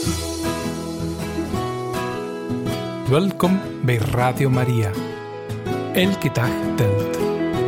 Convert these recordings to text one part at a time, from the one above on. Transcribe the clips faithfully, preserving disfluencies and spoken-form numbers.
Welkom bij Radio Maria. Elke dag telt.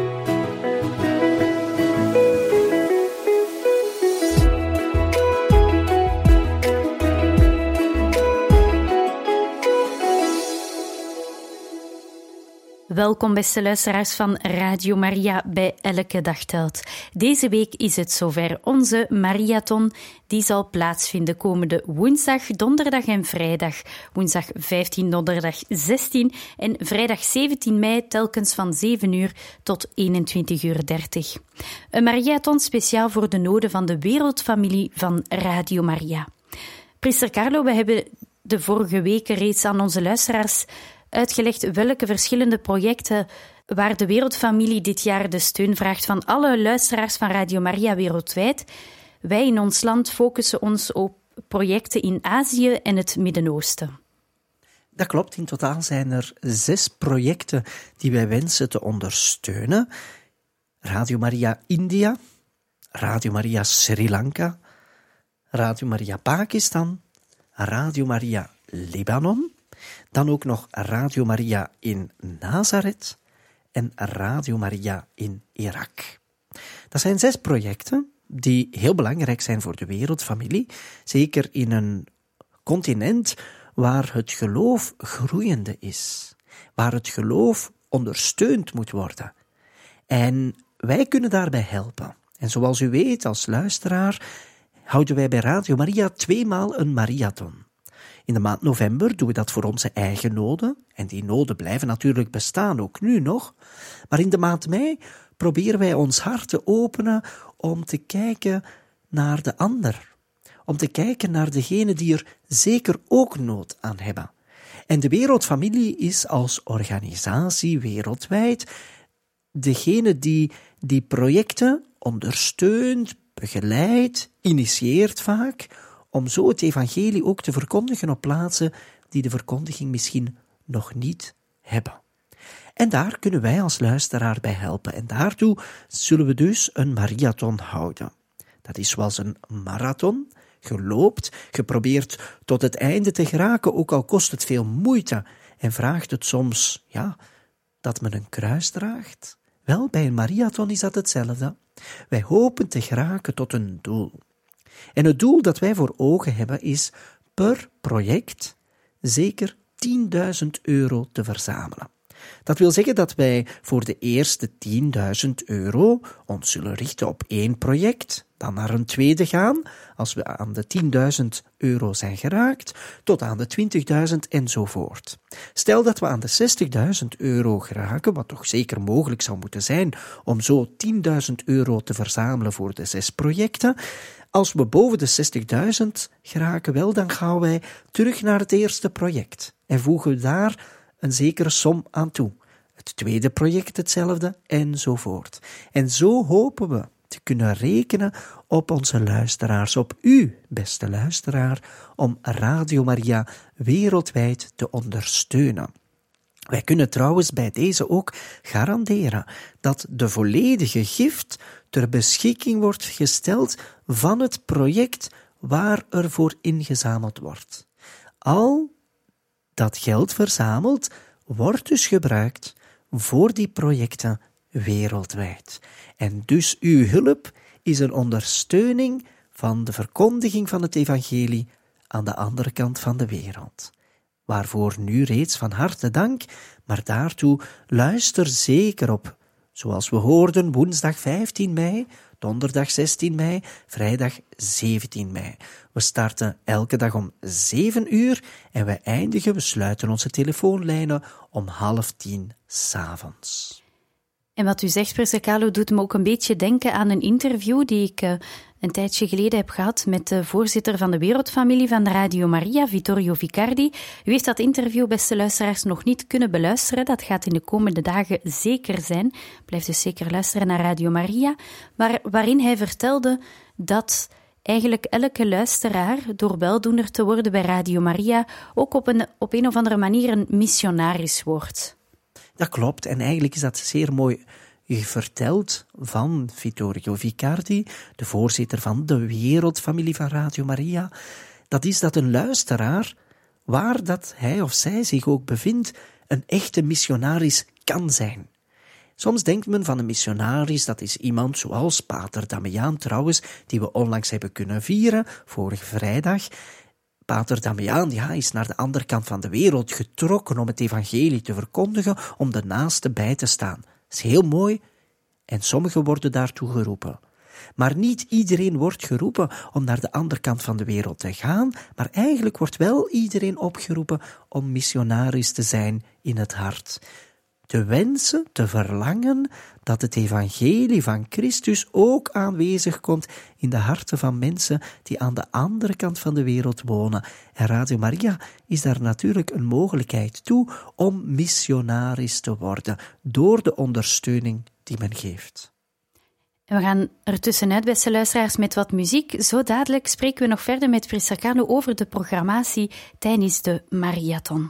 Welkom beste luisteraars van Radio Maria bij Elke Dag Telt. Deze week is het zover. Onze marathon die zal plaatsvinden komende woensdag, donderdag en vrijdag. Woensdag vijftien, donderdag zestien en vrijdag zeventien mei telkens van zeven uur tot eenentwintig uur dertig. Een marathon speciaal voor de noden van de wereldfamilie van Radio Maria. Priester Carlo, we hebben de vorige weken reeds aan onze luisteraars uitgelegd welke verschillende projecten waar de wereldfamilie dit jaar de steun vraagt van alle luisteraars van Radio Maria wereldwijd. Wij in ons land focussen ons op projecten in Azië en het Midden-Oosten. Dat klopt, in totaal zijn er zes projecten die wij wensen te ondersteunen. Radio Maria India, Radio Maria Sri Lanka, Radio Maria Pakistan, Radio Maria Libanon, dan ook nog Radio Maria in Nazareth en Radio Maria in Irak. Dat zijn zes projecten die heel belangrijk zijn voor de wereldfamilie, zeker in een continent waar het geloof groeiende is, waar het geloof ondersteund moet worden. En wij kunnen daarbij helpen. En zoals u weet als luisteraar, houden wij bij Radio Maria tweemaal een marathon. In de maand november doen we dat voor onze eigen noden. En die noden blijven natuurlijk bestaan, ook nu nog. Maar in de maand mei proberen wij ons hart te openen om te kijken naar de ander. Om te kijken naar degenen die er zeker ook nood aan hebben. En de wereldfamilie is als organisatie wereldwijd degene die die projecten ondersteunt, begeleidt, initieert vaak, om zo het evangelie ook te verkondigen op plaatsen die de verkondiging misschien nog niet hebben. En daar kunnen wij als luisteraar bij helpen. En daartoe zullen we dus een marathon houden. Dat is zoals een marathon. Je loopt, je probeert tot het einde te geraken, ook al kost het veel moeite en vraagt het soms, ja, dat men een kruis draagt. Wel, bij een marathon is dat hetzelfde. Wij hopen te geraken tot een doel. En het doel dat wij voor ogen hebben is per project zeker tienduizend euro te verzamelen. Dat wil zeggen dat wij voor de eerste tienduizend euro ons zullen richten op één project, dan naar een tweede gaan, als we aan de tienduizend euro zijn geraakt, tot aan de twintigduizend enzovoort. Stel dat we aan de zestigduizend euro geraken, wat toch zeker mogelijk zou moeten zijn om zo tienduizend euro te verzamelen voor de zes projecten. Als we boven de zestigduizend geraken, wel, dan gaan wij terug naar het eerste project en voegen we daar een zekere som aan toe. Het tweede project hetzelfde, enzovoort. En zo hopen we te kunnen rekenen op onze luisteraars, op u, beste luisteraar, om Radio Maria wereldwijd te ondersteunen. Wij kunnen trouwens bij deze ook garanderen dat de volledige gift ter beschikking wordt gesteld van het project waar er voor ingezameld wordt. Al dat geld verzameld wordt dus gebruikt voor die projecten wereldwijd. En dus uw hulp is een ondersteuning van de verkondiging van het evangelie aan de andere kant van de wereld. Waarvoor nu reeds van harte dank, maar daartoe luister zeker op. Zoals we hoorden, woensdag vijftien mei, donderdag zestien mei, vrijdag zeventien mei. We starten elke dag om zeven uur en we eindigen, we sluiten onze telefoonlijnen om half tien 's avonds. En wat u zegt, priester Carlo, doet me ook een beetje denken aan een interview die ik uh, een tijdje geleden heb gehad met de voorzitter van de wereldfamilie van Radio Maria, Vittorio Vicardi. U heeft dat interview, beste luisteraars, nog niet kunnen beluisteren. Dat gaat in de komende dagen zeker zijn. Blijf dus zeker luisteren naar Radio Maria. Maar waarin hij vertelde dat eigenlijk elke luisteraar, door weldoener te worden bij Radio Maria, ook op een, op een of andere manier een missionaris wordt. Dat klopt, en eigenlijk is dat zeer mooi verteld van Vittorio Vicardi, de voorzitter van de wereldfamilie van Radio Maria, Dat is dat een luisteraar, waar dat hij of zij zich ook bevindt, een echte missionaris kan zijn. Soms denkt men van een missionaris, dat is iemand zoals Pater Damiaan trouwens, die we onlangs hebben kunnen vieren, vorige vrijdag. Pater Damiaan ja, is naar de andere kant van de wereld getrokken om het evangelie te verkondigen, om de naaste bij te staan. Dat is heel mooi en sommigen worden daartoe geroepen. Maar niet iedereen wordt geroepen om naar de andere kant van de wereld te gaan, maar eigenlijk wordt wel iedereen opgeroepen om missionaris te zijn in het hart. Te wensen, te verlangen dat het evangelie van Christus ook aanwezig komt in de harten van mensen die aan de andere kant van de wereld wonen. En Radio Maria is daar natuurlijk een mogelijkheid toe om missionaris te worden door de ondersteuning die men geeft. We gaan er tussenuit, beste luisteraars, met wat muziek. Zo dadelijk spreken we nog verder met Fris Sercano over de programmatie tijdens de Mariathon.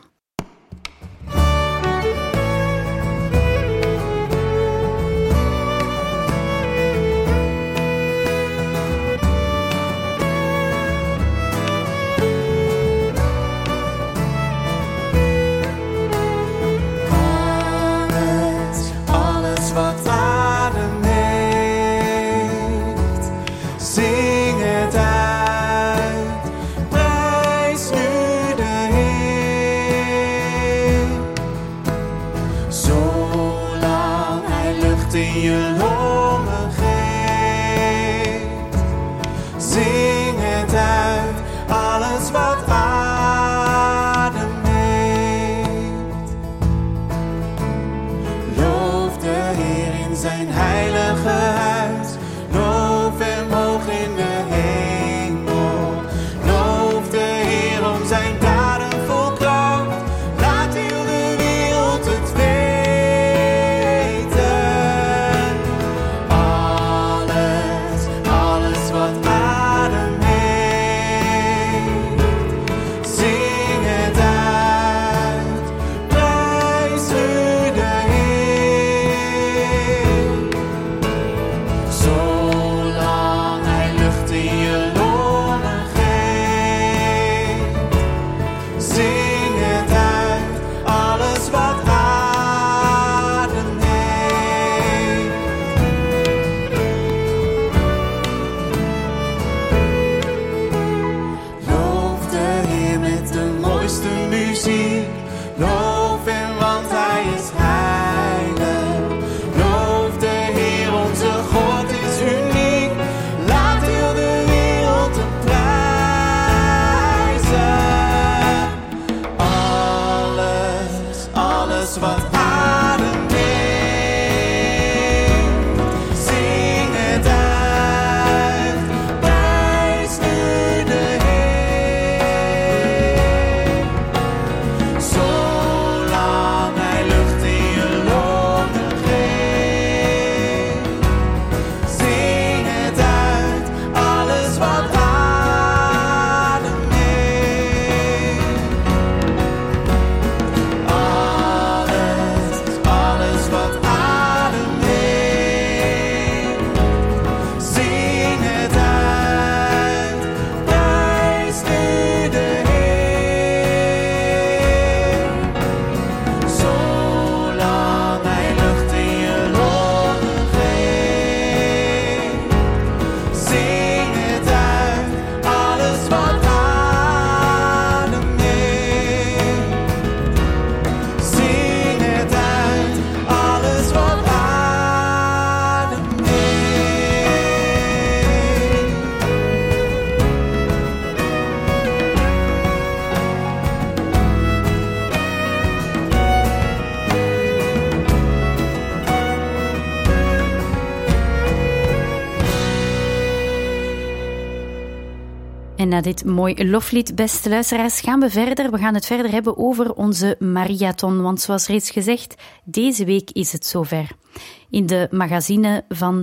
En na dit mooi loflied, beste luisteraars, gaan we verder. We gaan het verder hebben over onze Mariathon. Want zoals reeds gezegd, deze week is het zover. In de magazine van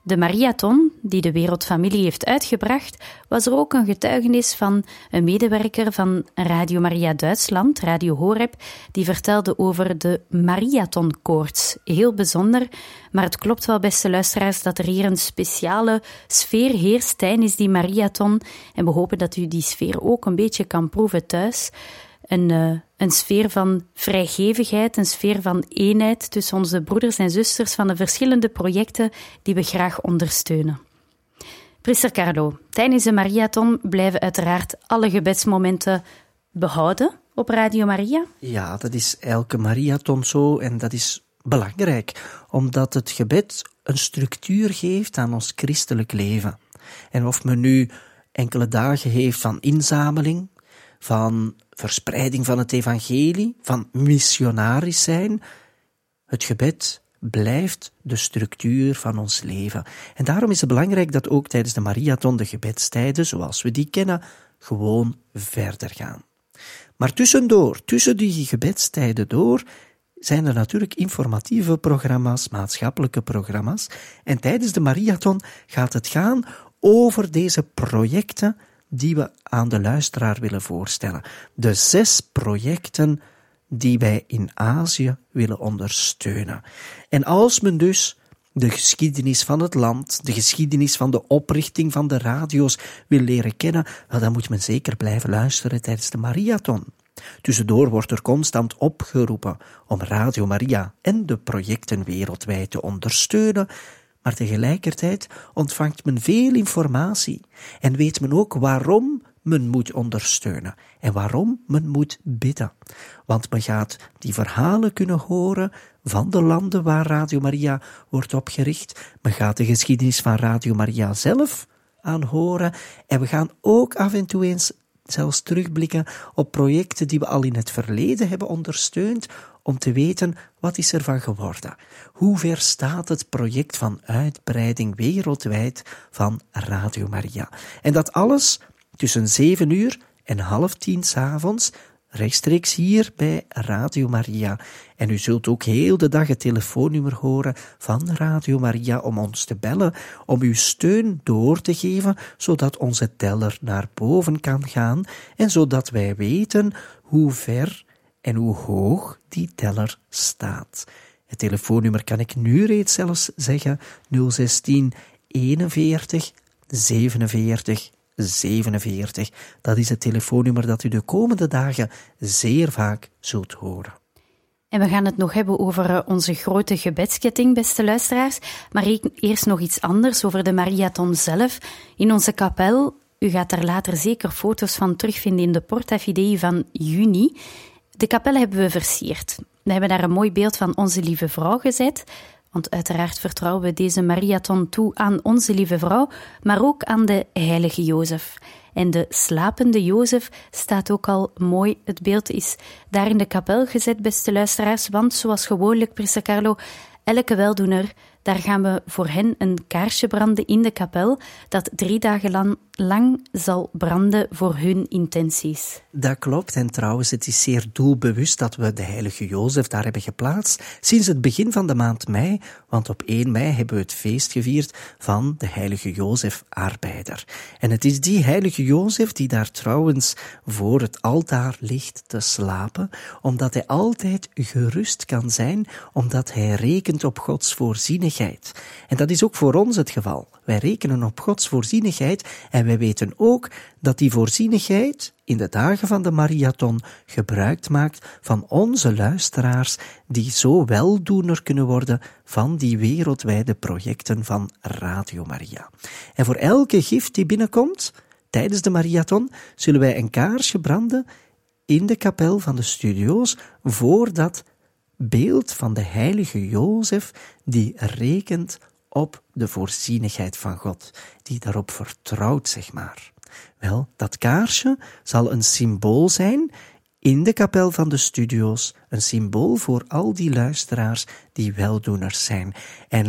de Mariathon, die de Wereldfamilie heeft uitgebracht, was er ook een getuigenis van een medewerker van Radio Maria Duitsland, Radio Horeb, die vertelde over de Mariathonkoorts. Heel bijzonder, maar het klopt wel, beste luisteraars, dat er hier een speciale sfeer heerst tijdens die Mariathon. En we hopen dat u die sfeer ook een beetje kan proeven thuis. Een, uh, een sfeer van vrijgevigheid, een sfeer van eenheid tussen onze broeders en zusters van de verschillende projecten die we graag ondersteunen. Priester Carlo, tijdens de Mariathon blijven uiteraard alle gebedsmomenten behouden op Radio Maria? Ja, dat is elke Mariathon zo en dat is belangrijk, omdat het gebed een structuur geeft aan ons christelijk leven. En of men nu enkele dagen heeft van inzameling, van verspreiding van het evangelie, van missionaris zijn, het gebed blijft de structuur van ons leven. En daarom is het belangrijk dat ook tijdens de Mariathon de gebedstijden, zoals we die kennen, gewoon verder gaan. Maar tussendoor, tussen die gebedstijden door, zijn er natuurlijk informatieve programma's, maatschappelijke programma's. En tijdens de Mariathon gaat het gaan over deze projecten die we aan de luisteraar willen voorstellen. De zes projecten die wij in Azië willen ondersteunen. En als men dus de geschiedenis van het land, de geschiedenis van de oprichting van de radio's wil leren kennen, wel, dan moet men zeker blijven luisteren tijdens de Mariathon. Tussendoor wordt er constant opgeroepen om Radio Maria en de projecten wereldwijd te ondersteunen, maar tegelijkertijd ontvangt men veel informatie en weet men ook waarom men moet ondersteunen en waarom men moet bidden. Want men gaat die verhalen kunnen horen van de landen waar Radio Maria wordt opgericht. Men gaat de geschiedenis van Radio Maria zelf aanhoren en we gaan ook af en toe eens zelfs terugblikken op projecten die we al in het verleden hebben ondersteund, om te weten wat is er van geworden. Hoe ver staat het project van uitbreiding wereldwijd van Radio Maria? En dat alles tussen zeven uur en half tien 's avonds, rechtstreeks hier bij Radio Maria. En u zult ook heel de dag het telefoonnummer horen van Radio Maria om ons te bellen, om uw steun door te geven, zodat onze teller naar boven kan gaan en zodat wij weten hoe ver en hoe hoog die teller staat. Het telefoonnummer kan ik nu reeds zelfs zeggen, nul zestien eenenveertig zevenenveertig zevenenveertig. Dat is het telefoonnummer dat u de komende dagen zeer vaak zult horen. En we gaan het nog hebben over onze grote gebedsketting, beste luisteraars. Maar eerst nog iets anders over de Mariathon zelf. In onze kapel, u gaat daar later zeker foto's van terugvinden in de Porta Fidei van juni. De kapel hebben we versierd. We hebben daar een mooi beeld van Onze Lieve Vrouw gezet. Want uiteraard vertrouwen we deze Mariathon toe aan Onze Lieve Vrouw, maar ook aan de heilige Jozef. En de slapende Jozef staat ook al mooi. Het beeld is daar in de kapel gezet, beste luisteraars, want zoals gewoonlijk, priester Carlo, elke weldoener, daar gaan we voor hen een kaarsje branden in de kapel, dat drie dagen lang, lang zal branden voor hun intenties. Dat klopt, en trouwens, het is zeer doelbewust dat we de heilige Jozef daar hebben geplaatst sinds het begin van de maand mei, want op één mei hebben we het feest gevierd van de heilige Jozef arbeider. En het is die heilige Jozef die daar trouwens voor het altaar ligt te slapen, omdat hij altijd gerust kan zijn, omdat hij rekent op Gods voorzienigheid. En dat is ook voor ons het geval. Wij rekenen op Gods voorzienigheid en wij weten ook dat die voorzienigheid in de dagen van de Mariathon gebruik maakt van onze luisteraars die zo weldoener kunnen worden van die wereldwijde projecten van Radio Maria. En voor elke gift die binnenkomt tijdens de Mariathon zullen wij een kaarsje branden in de kapel van de studio's voor dat beeld van de heilige Jozef die rekent op de voorzienigheid van God, die daarop vertrouwt, zeg maar. Wel, dat kaarsje zal een symbool zijn in de kapel van de studio's, een symbool voor al die luisteraars die weldoeners zijn. En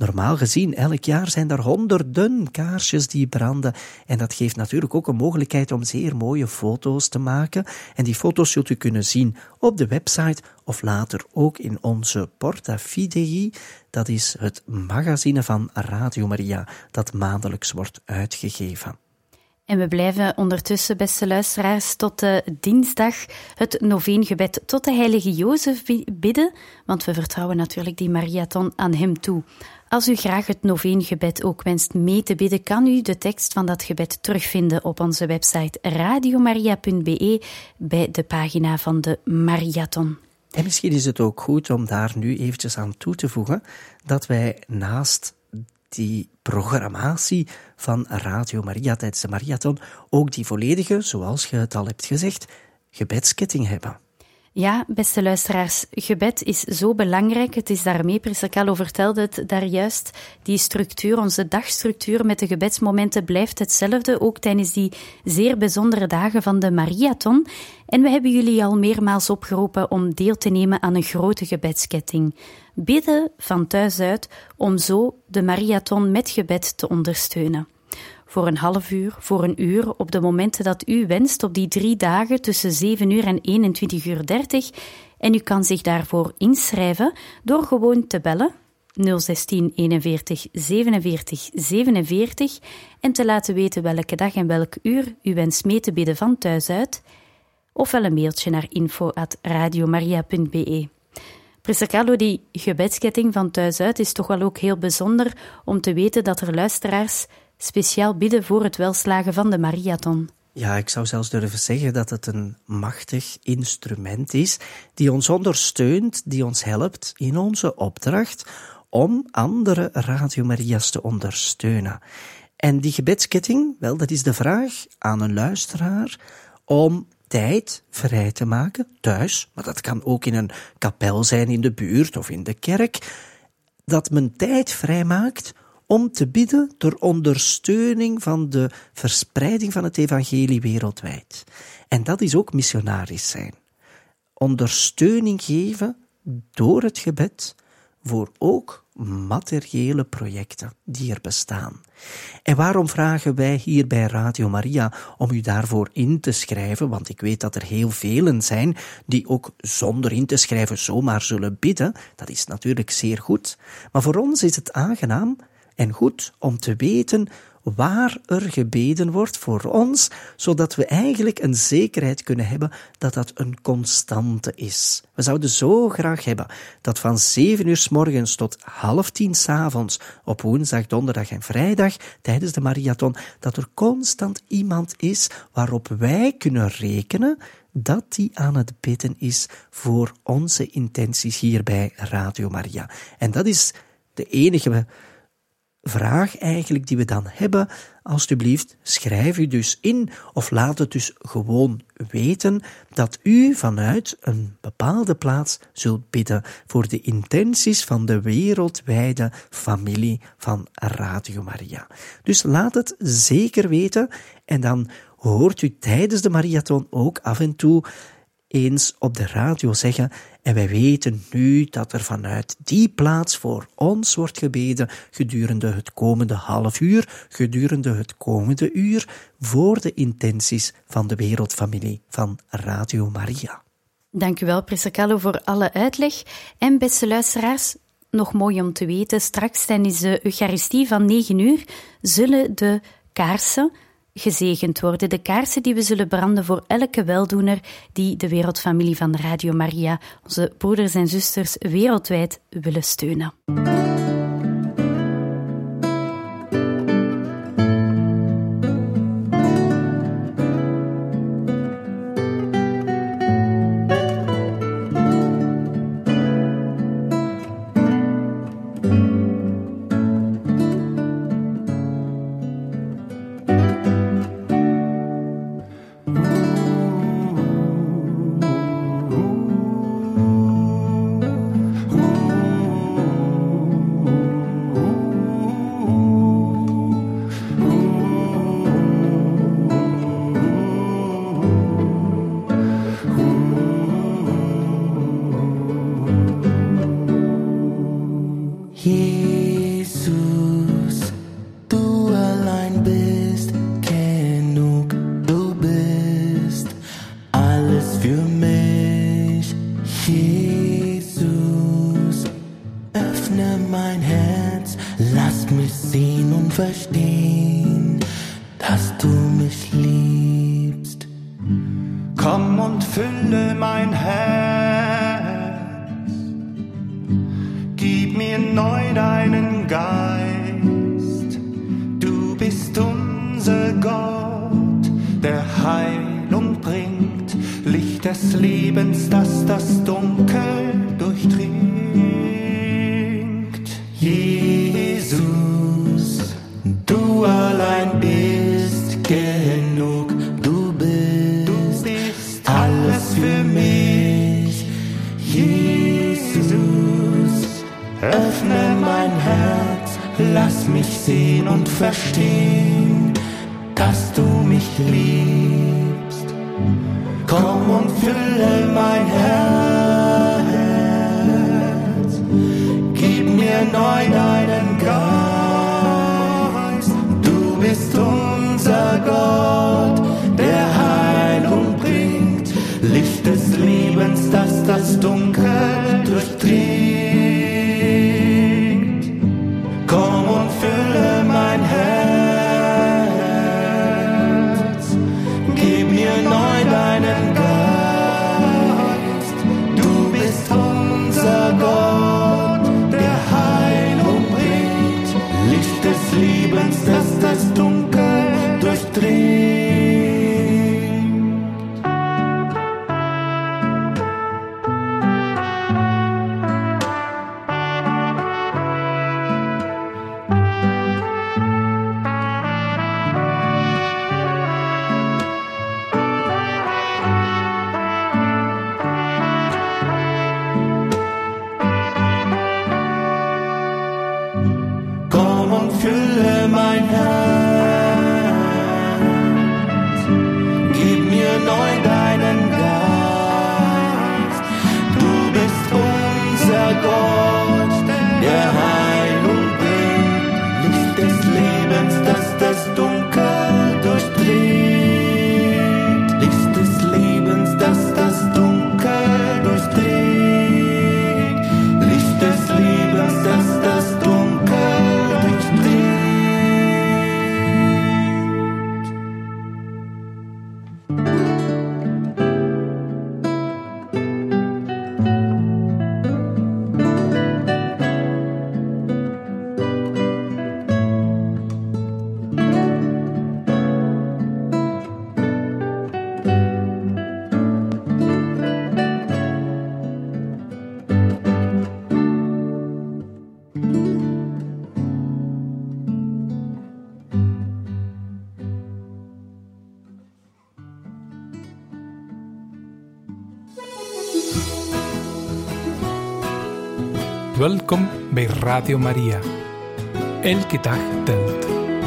Normaal gezien, elk jaar zijn er honderden kaarsjes die branden. En dat geeft natuurlijk ook een mogelijkheid om zeer mooie foto's te maken. En die foto's zult u kunnen zien op de website of later ook in onze Porta Fidei. Dat is het magazine van Radio Maria dat maandelijks wordt uitgegeven. En we blijven ondertussen, beste luisteraars, tot de dinsdag het noveengebed tot de heilige Jozef bidden, want we vertrouwen natuurlijk die Mariathon aan hem toe. Als u graag het noveengebed ook wenst mee te bidden, kan u de tekst van dat gebed terugvinden op onze website radiomaria punt be bij de pagina van de Mariathon. En misschien is het ook goed om daar nu eventjes aan toe te voegen dat wij naast die programmatie van Radio Maria tijdens de Mariathon ook die volledige, zoals je het al hebt gezegd, gebedsketting hebben. Ja, beste luisteraars, gebed is zo belangrijk. Het is daarmee, Priester Carlo vertelde het daar juist, die structuur, onze dagstructuur met de gebedsmomenten blijft hetzelfde, ook tijdens die zeer bijzondere dagen van de Mariathon. En we hebben jullie al meermaals opgeroepen om deel te nemen aan een grote gebedsketting. Bidden van thuis uit om zo de Mariathon met gebed te ondersteunen. Voor een half uur, voor een uur, op de momenten dat u wenst, op die drie dagen tussen zeven uur en eenentwintig uur dertig. En u kan zich daarvoor inschrijven door gewoon te bellen nul zestien eenenveertig zevenenveertig zevenenveertig en te laten weten welke dag en welk uur u wenst mee te bidden van thuis uit, ofwel een mailtje naar info at radiomaria punt be. Priester Carlo, die gebedsketting van thuis uit is toch wel ook heel bijzonder om te weten dat er luisteraars speciaal bidden voor het welslagen van de Mariathon. Ja, ik zou zelfs durven zeggen dat het een machtig instrument is die ons ondersteunt, die ons helpt in onze opdracht om andere Radio Maria's te ondersteunen. En die gebedsketting, wel, dat is de vraag aan een luisteraar om tijd vrij te maken, thuis, maar dat kan ook in een kapel zijn in de buurt of in de kerk, dat men tijd vrijmaakt om te bidden door ondersteuning van de verspreiding van het evangelie wereldwijd. En dat is ook missionaris zijn. Ondersteuning geven door het gebed voor ook materiële projecten die er bestaan. En waarom vragen wij hier bij Radio Maria om u daarvoor in te schrijven? Want ik weet dat er heel velen zijn die ook zonder in te schrijven zomaar zullen bidden. Dat is natuurlijk zeer goed. Maar voor ons is het aangenaam en goed om te weten waar er gebeden wordt voor ons, zodat we eigenlijk een zekerheid kunnen hebben dat dat een constante is. We zouden zo graag hebben dat van zeven uur 's morgens tot half tien 's avonds op woensdag, donderdag en vrijdag tijdens de Mariathon, dat er constant iemand is waarop wij kunnen rekenen dat die aan het bidden is voor onze intenties hier bij Radio Maria. En dat is de enige vraag eigenlijk die we dan hebben. Alsjeblieft, schrijf u dus in of laat het dus gewoon weten dat u vanuit een bepaalde plaats zult bidden voor de intenties van de wereldwijde familie van Radio Maria. Dus laat het zeker weten en dan hoort u tijdens de Mariathon ook af en toe eens op de radio zeggen, en wij weten nu dat er vanuit die plaats voor ons wordt gebeden gedurende het komende half uur, gedurende het komende uur, voor de intenties van de wereldfamilie van Radio Maria. Dank u wel, Priester Carlo, voor alle uitleg. En beste luisteraars, nog mooi om te weten, straks tijdens de Eucharistie van negen uur zullen de kaarsen gezegend worden. De kaarsen die we zullen branden voor elke weldoener die de wereldfamilie van Radio Maria, onze broeders en zusters wereldwijd, willen steunen. Komm und fülle mein Herz, gib mir neu deinen Geist. Du bist unser Gott, der Heilung bringt, Licht des Lebens, das das Dunkel durchdringt. Jesus, du allein bist genug, du bist, du bist alles für mich. Jesus, öffne mein Herz, lass mich sehen und verstehen, dass du mich liebst. Komm und fülle mein Herz, gib mir neu deinen Geist. Du bist unser Gott, der Heilung bringt, Licht des Lebens, das das Dunkel durchdringt. Komm und fülle mein Herz, gib mir neu deinen Geist. Du bist unser Gott, der Heilung bringt, Licht des Lebens, das das Dunkel durchdringt. Fülle mein Herz, gib mir neu deinen Geist. Du bist unser Gott, der Heilung bringt, Licht des Lebens, das das Dunkel durchdringt. Licht des Lebens, das das Dunkel durchdringt. Licht des Lebens, das das Dunkel Welkom bij Radio Maria. Elke dag telt.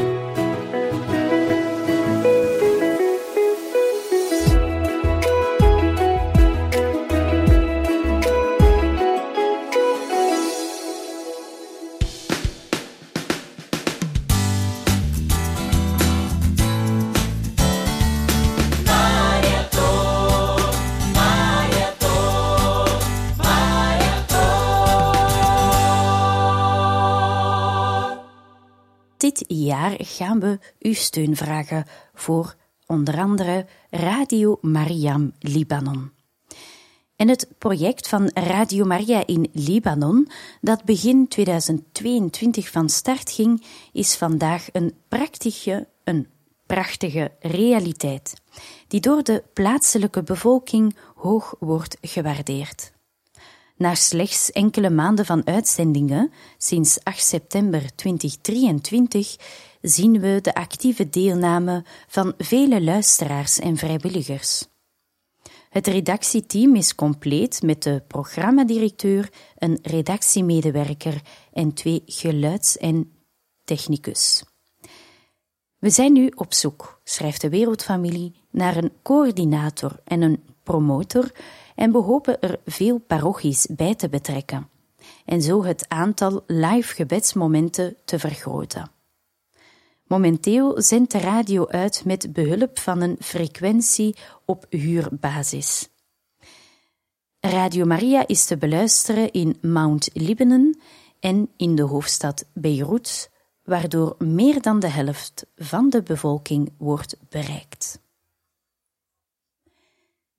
Dit jaar gaan we uw steun vragen voor onder andere Radio Maria Libanon. En het project van Radio Maria in Libanon, dat begin tweeduizend tweeëntwintig van start ging, is vandaag een prachtige, een prachtige realiteit, die door de plaatselijke bevolking hoog wordt gewaardeerd. Na slechts enkele maanden van uitzendingen, sinds acht september tweeduizend drieëntwintig, zien we de actieve deelname van vele luisteraars en vrijwilligers. Het redactieteam is compleet met de programmadirecteur, een redactiemedewerker en twee geluids- en technicus. We zijn nu op zoek, schrijft de Wereldfamilie, naar een coördinator en een promotor en we hopen er veel parochies bij te betrekken en zo het aantal live gebedsmomenten te vergroten. Momenteel zendt de radio uit met behulp van een frequentie op huurbasis. Radio Maria is te beluisteren in Mount Lebanon en in de hoofdstad Beirut, waardoor meer dan de helft van de bevolking wordt bereikt.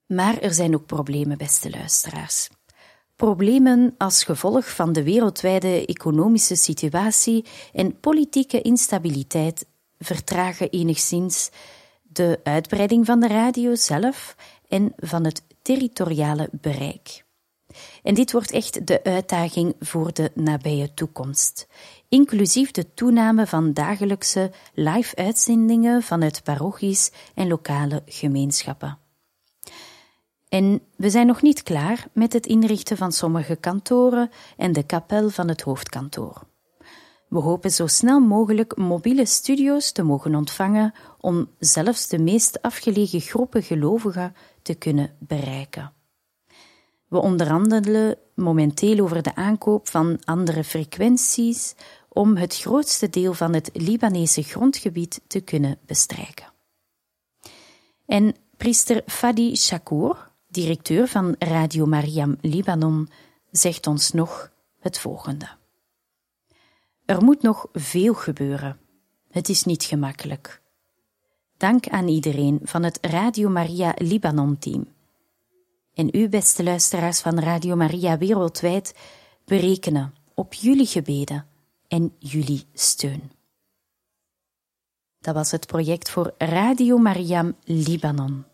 Maar er zijn ook problemen, beste luisteraars. Problemen als gevolg van de wereldwijde economische situatie en politieke instabiliteit vertragen enigszins de uitbreiding van de radio zelf en van het territoriale bereik. En dit wordt echt de uitdaging voor de nabije toekomst, inclusief de toename van dagelijkse live-uitzendingen vanuit parochies en lokale gemeenschappen. En we zijn nog niet klaar met het inrichten van sommige kantoren en de kapel van het hoofdkantoor. We hopen zo snel mogelijk mobiele studio's te mogen ontvangen om zelfs de meest afgelegen groepen gelovigen te kunnen bereiken. We onderhandelen momenteel over de aankoop van andere frequenties om het grootste deel van het Libanese grondgebied te kunnen bestrijken. En priester Fadi Shakur, directeur van Radio Mariam Libanon, zegt ons nog het volgende. Er moet nog veel gebeuren. Het is niet gemakkelijk. Dank aan iedereen van het Radio Maria Libanon-team. En u, beste luisteraars van Radio Maria wereldwijd, berekenen op jullie gebeden en jullie steun. Dat was het project voor Radio Mariam Libanon.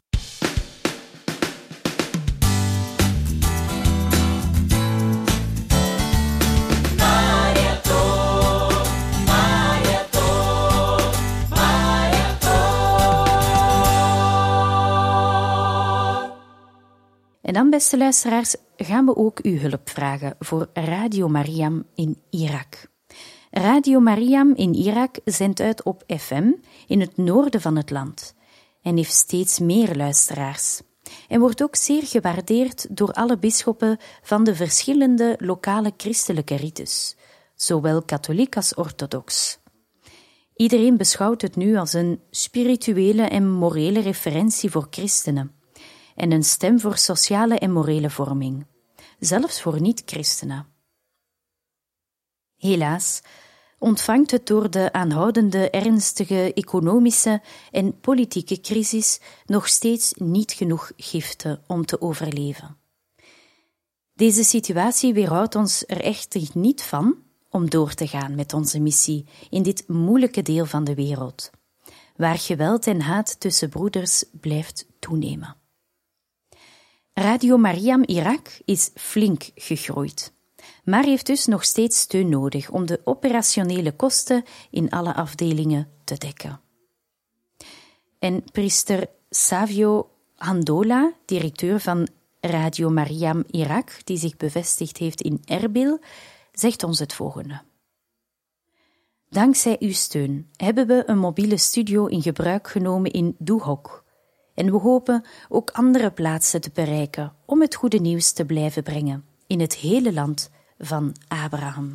En dan, beste luisteraars, gaan we ook uw hulp vragen voor Radio Mariam in Irak. Radio Mariam in Irak zendt uit op F M in het noorden van het land en heeft steeds meer luisteraars. En wordt ook zeer gewaardeerd door alle bisschoppen van de verschillende lokale christelijke rites, zowel katholiek als orthodox. Iedereen beschouwt het nu als een spirituele en morele referentie voor christenen en een stem voor sociale en morele vorming, zelfs voor niet-christenen. Helaas ontvangt het door de aanhoudende ernstige economische en politieke crisis nog steeds niet genoeg giften om te overleven. Deze situatie weerhoudt ons er echter niet van om door te gaan met onze missie in dit moeilijke deel van de wereld, waar geweld en haat tussen broeders blijft toenemen. Radio Mariam Irak is flink gegroeid, maar heeft dus nog steeds steun nodig om de operationele kosten in alle afdelingen te dekken. En priester Savio Handola, directeur van Radio Mariam Irak, die zich bevestigd heeft in Erbil, zegt ons het volgende. Dankzij uw steun hebben we een mobiele studio in gebruik genomen in Duhok. En we hopen ook andere plaatsen te bereiken om het goede nieuws te blijven brengen in het hele land van Abraham.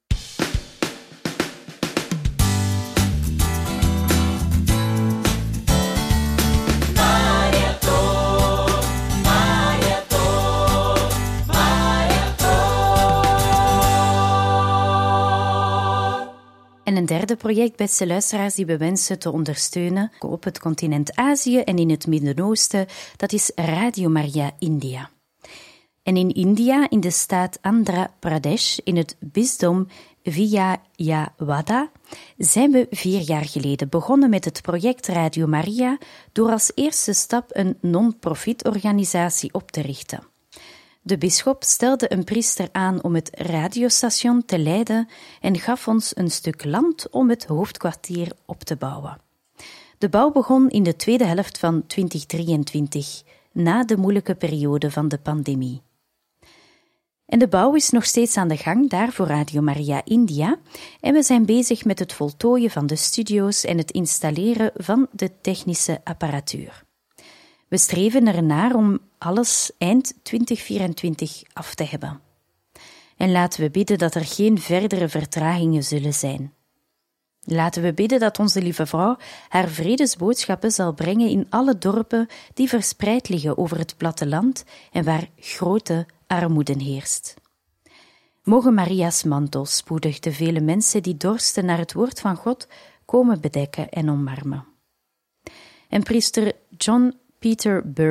En een derde project, beste luisteraars, die we wensen te ondersteunen op het continent Azië en in het Midden-Oosten, dat is Radio Maria India. En in India, in de staat Andhra Pradesh, in het bisdom Vijayawada, zijn we vier jaar geleden begonnen met het project Radio Maria door als eerste stap een non-profit organisatie op te richten. De bisschop stelde een priester aan om het radiostation te leiden en gaf ons een stuk land om het hoofdkwartier op te bouwen. De bouw begon in de tweede helft van twintig drieëntwintig, na de moeilijke periode van de pandemie. En de bouw is nog steeds aan de gang, daar voor Radio Maria India, en we zijn bezig met het voltooien van de studio's en het installeren van de technische apparatuur. We streven ernaar om alles eind twintig vierentwintig af te hebben. En laten we bidden dat er geen verdere vertragingen zullen zijn. Laten we bidden dat onze lieve vrouw haar vredesboodschappen zal brengen in alle dorpen die verspreid liggen over het platteland en waar grote armoede heerst. Mogen Maria's mantel spoedig de vele mensen die dorsten naar het woord van God komen bedekken en omarmen. En priester John Peter Bury,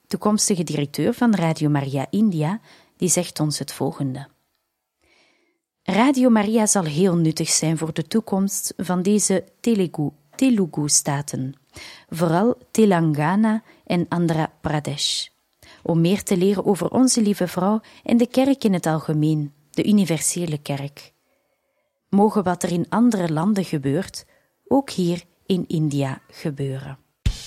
toekomstige directeur van Radio Maria India, die zegt ons het volgende. Radio Maria zal heel nuttig zijn voor de toekomst van deze Telugu, Telugu-staten, vooral Telangana en Andhra Pradesh, om meer te leren over onze lieve vrouw en de kerk in het algemeen, de universele kerk. Mogen wat er in andere landen gebeurt, ook hier in India gebeuren.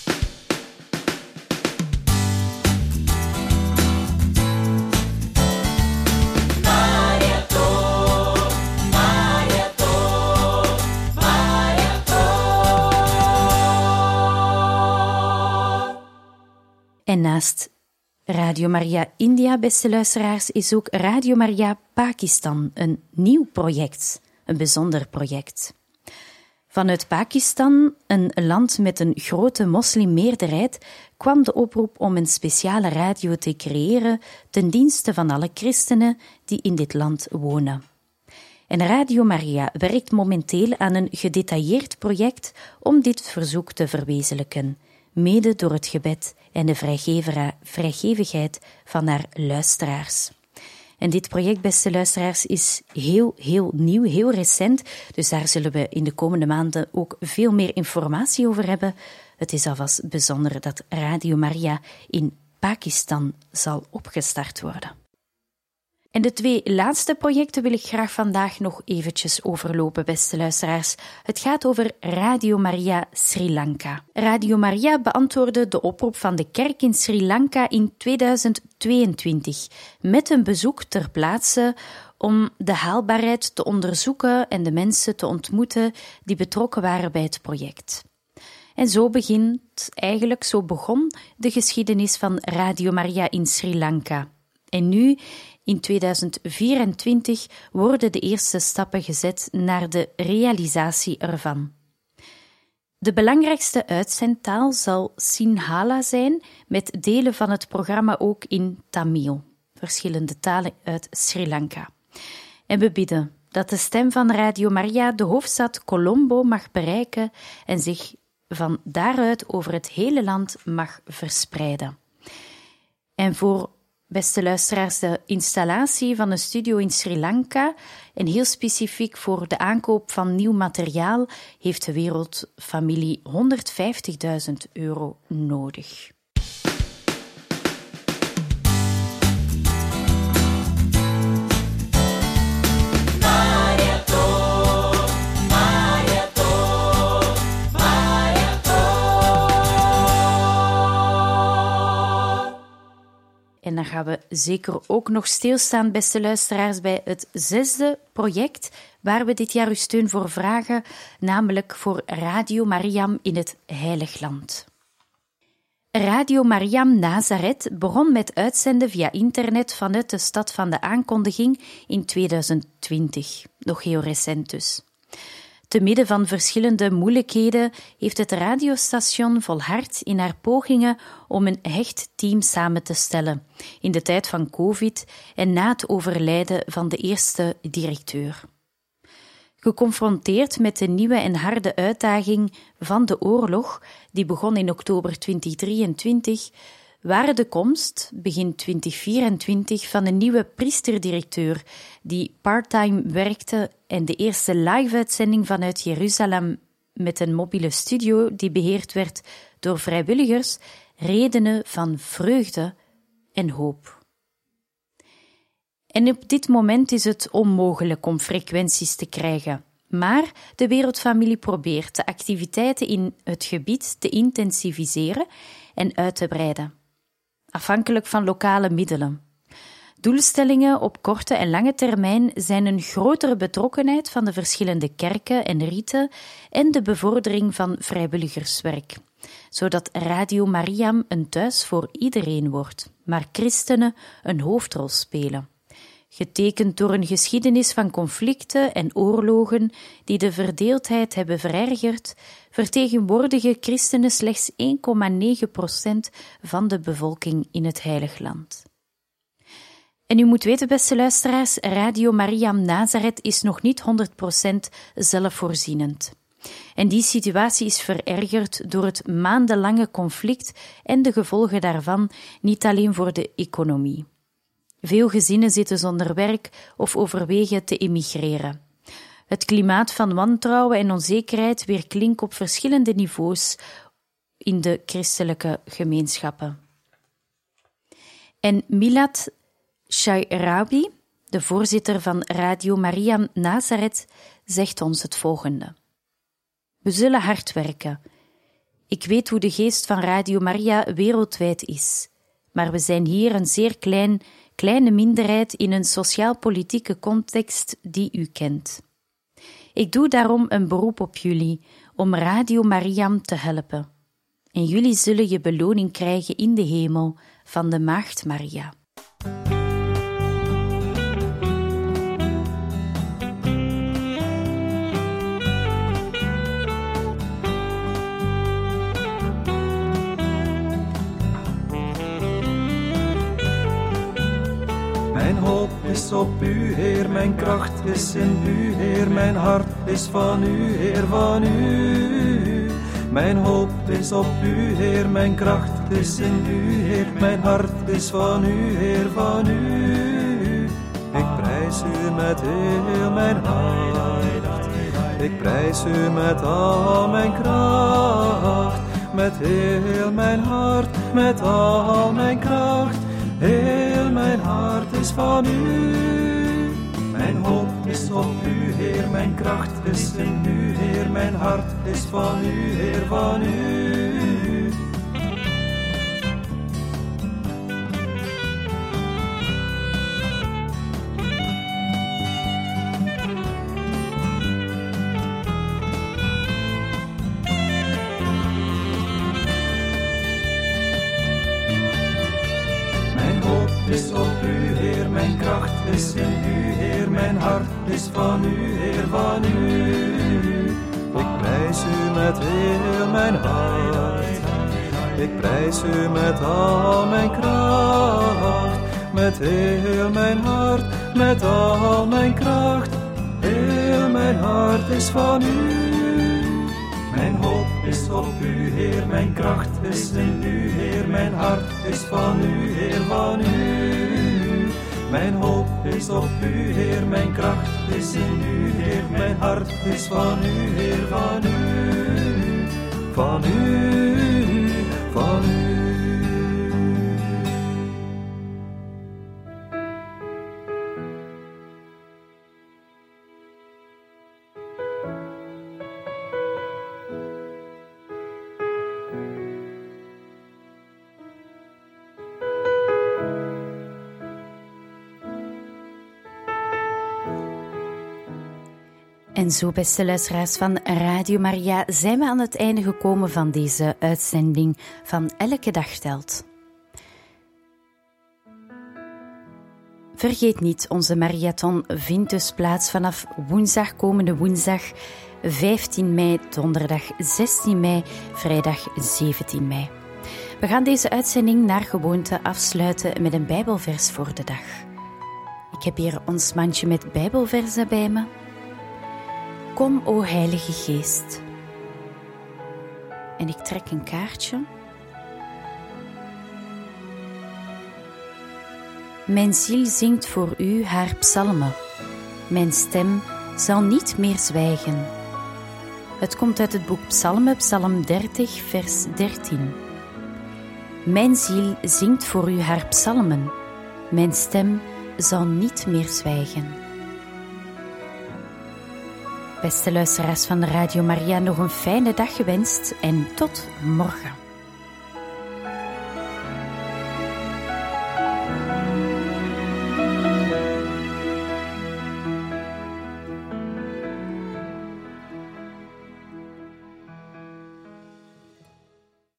En naast Radio Maria India, beste luisteraars, is ook Radio Maria Pakistan een nieuw project, een bijzonder project. Vanuit Pakistan, een land met een grote moslimmeerderheid, kwam de oproep om een speciale radio te creëren ten dienste van alle christenen die in dit land wonen. En Radio Maria werkt momenteel aan een gedetailleerd project om dit verzoek te verwezenlijken, mede door het gebed en de vrijgevigheid van haar luisteraars. En dit project, beste luisteraars, is heel, heel nieuw, heel recent, dus daar zullen we in de komende maanden ook veel meer informatie over hebben. Het is alvast bijzonder dat Radio Maria in Pakistan zal opgestart worden. En de twee laatste projecten wil ik graag vandaag nog eventjes overlopen, beste luisteraars. Het gaat over Radio Maria Sri Lanka. Radio Maria beantwoordde de oproep van de kerk in Sri Lanka in tweeduizend tweeëntwintig met een bezoek ter plaatse om de haalbaarheid te onderzoeken en de mensen te ontmoeten die betrokken waren bij het project. En zo begint eigenlijk, zo begon de geschiedenis van Radio Maria in Sri Lanka. En nu, in tweeduizend vierentwintig, worden de eerste stappen gezet naar de realisatie ervan. De belangrijkste uitzendtaal zal Sinhala zijn, met delen van het programma ook in Tamil, verschillende talen uit Sri Lanka. En we bidden dat de stem van Radio Maria de hoofdstad Colombo mag bereiken en zich van daaruit over het hele land mag verspreiden. En voor beste luisteraars, de installatie van een studio in Sri Lanka en heel specifiek voor de aankoop van nieuw materiaal heeft de wereldfamilie honderdvijftigduizend euro nodig. En dan gaan we zeker ook nog stilstaan, beste luisteraars, bij het zesde project waar we dit jaar uw steun voor vragen, namelijk voor Radio Mariam in het Heilig Land. Radio Mariam Nazareth begon met uitzenden via internet vanuit de stad van de aankondiging in tweeduizend twintig, nog heel recent dus. Te midden van verschillende moeilijkheden heeft het radiostation volhard in haar pogingen om een hecht team samen te stellen, in de tijd van COVID en na het overlijden van de eerste directeur. Geconfronteerd met de nieuwe en harde uitdaging van de oorlog, die begon in oktober twintig drieëntwintig, waren de komst, begin twintig vierentwintig, van een nieuwe priesterdirecteur die parttime werkte en de eerste live-uitzending vanuit Jeruzalem met een mobiele studio die beheerd werd door vrijwilligers, redenen van vreugde en hoop. En op dit moment is het onmogelijk om frequenties te krijgen, maar de wereldfamilie probeert de activiteiten in het gebied te intensiveren en uit te breiden, afhankelijk van lokale middelen. Doelstellingen op korte en lange termijn zijn een grotere betrokkenheid van de verschillende kerken en riten en de bevordering van vrijwilligerswerk, zodat Radio Mariam een thuis voor iedereen wordt, maar christenen een hoofdrol spelen. Getekend door een geschiedenis van conflicten en oorlogen die de verdeeldheid hebben verergerd, vertegenwoordigen christenen slechts één komma negen procent van de bevolking in het Heilig Land. En u moet weten, beste luisteraars, Radio Mariam Nazareth is nog niet honderd procent zelfvoorzienend. En die situatie is verergerd door het maandenlange conflict en de gevolgen daarvan, niet alleen voor de economie. Veel gezinnen zitten zonder werk of overwegen te emigreren. Het klimaat van wantrouwen en onzekerheid weerklinkt op verschillende niveaus in de christelijke gemeenschappen. En Milad Shairawi, de voorzitter van Radio Maria Nazareth, zegt ons het volgende. We zullen hard werken. Ik weet hoe de geest van Radio Maria wereldwijd is, maar we zijn hier een zeer klein, kleine minderheid in een sociaal-politieke context die u kent. Ik doe daarom een beroep op jullie om Radio Maria te helpen. En jullie zullen je beloning krijgen in de hemel van de Maagd Maria. Mijn hoop is op u, Heer, mijn kracht is in u, Heer, mijn hart is van u, Heer, van u. Mijn hoop is op u, Heer, mijn kracht is in u, Heer, mijn hart is van u, Heer, van u. Ik prijs u met heel mijn hart, ik prijs u met al mijn kracht, met heel mijn hart, met al mijn kracht. Heel mijn hart is van u. Mijn hoop is op u, Heer, mijn kracht is in u, Heer, mijn hart is van u, Heer, van u. Is op u, Heer, mijn kracht is in u, Heer, mijn hart is van u, Heer, van u. Ik prijs u met heel mijn hart, ik prijs u met al mijn kracht, met heel mijn hart, met al mijn kracht. Heel mijn hart is van u. Mijn hoop is op u, Heer, mijn kracht is in u, Heer, mijn hart is van u, Heer, van u. Mijn hoop is op u, Heer, mijn kracht is in u, Heer, mijn hart is van u, Heer, van u. Van u, van u. En zo, beste luisteraars van Radio Maria, zijn we aan het einde gekomen van deze uitzending van Elke Dag Telt. Vergeet niet, onze marathon vindt dus plaats vanaf woensdag, komende woensdag vijftien mei, donderdag zestien mei, vrijdag zeventien mei. We gaan deze uitzending naar gewoonte afsluiten met een Bijbelvers voor de dag. Ik heb hier ons mandje met Bijbelversen bij me. Kom, o Heilige Geest. En ik trek een kaartje. Mijn ziel zingt voor u haar psalmen. Mijn stem zal niet meer zwijgen. Het komt uit het boek Psalmen, Psalm dertig, vers dertien. Mijn ziel zingt voor u haar psalmen. Mijn stem zal niet meer zwijgen. Beste luisteraars van Radio Maria, nog een fijne dag gewenst en tot morgen.